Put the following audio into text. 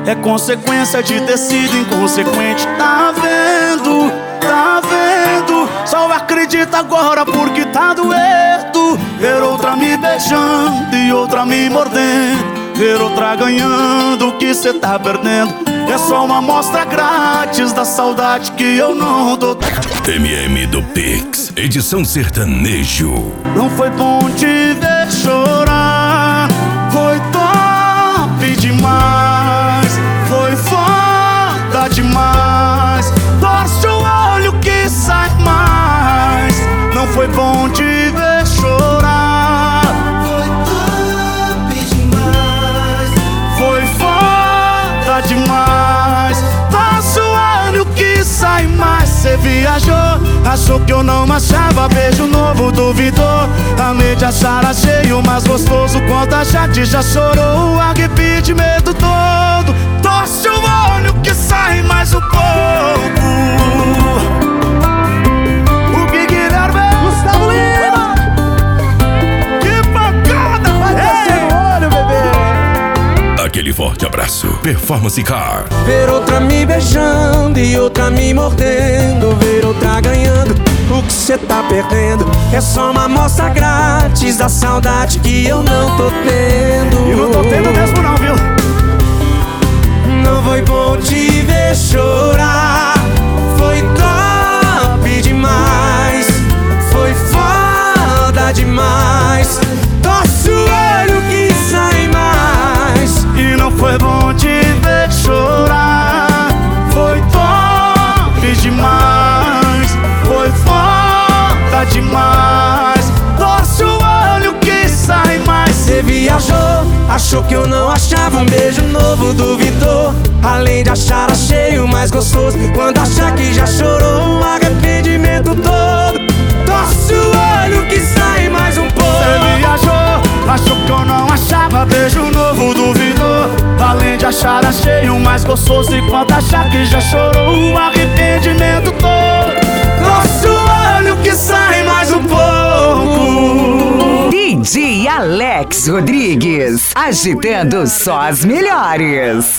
é consequência de ter sido inconsequente. Tá vendo, tá vendo? Só acredita agora porque tá doendo. Ver outra me beijando e outra me mordendo, ver outra ganhando o que cê tá perdendo. É só uma amostra grátis da saudade que eu não dou. MM do Pix, edição sertanejo. Não foi bom te ver chorar, foi top demais, foi foda demais. Torce o olho que sai mais. Não foi bom te ver chorar, foi top demais, foi foda demais. Torce o olho que sai mais. Cê viajou, achou que eu não achava, beijo novo duvidou. A mente achara cheio, mais gostoso quanto a gente já chorou. Arrependimento todo, torce o olho que sai mais um pouco. O Guilherme Gustavo Lima, que pancada, vai descer no olho, bebê. Aquele forte abraço. Performance Car. Ver outra me beijando e outra me mordendo, ver outra ganhando o que cê tá perdendo. É só uma amostra grátis da saudade que eu não tô tendo. e não tô tendo mesmo não, viu? Não foi bom te ver chorar, foi top demais, foi foda demais. Torce o olho que sai mais. E não foi bom te ver chorar, foi top demais, foi foda demais. Torce o olho que sai mais. Cê viajou, achou que eu não achava, um beijo novo duvidou. Além de achar cheio, mais gostoso quando achar que já chorou. Um arrependimento todo, torce o olho que sai mais um pouco. Cê viajou, achou que eu não achava, beijo novo duvidou. Além de achar cheio, mais gostoso enquanto achar que já chorou. O arrependimento todo, torce o olho que sai mais um pouco. DJ Alex Rodrigues, agitando só as melhores.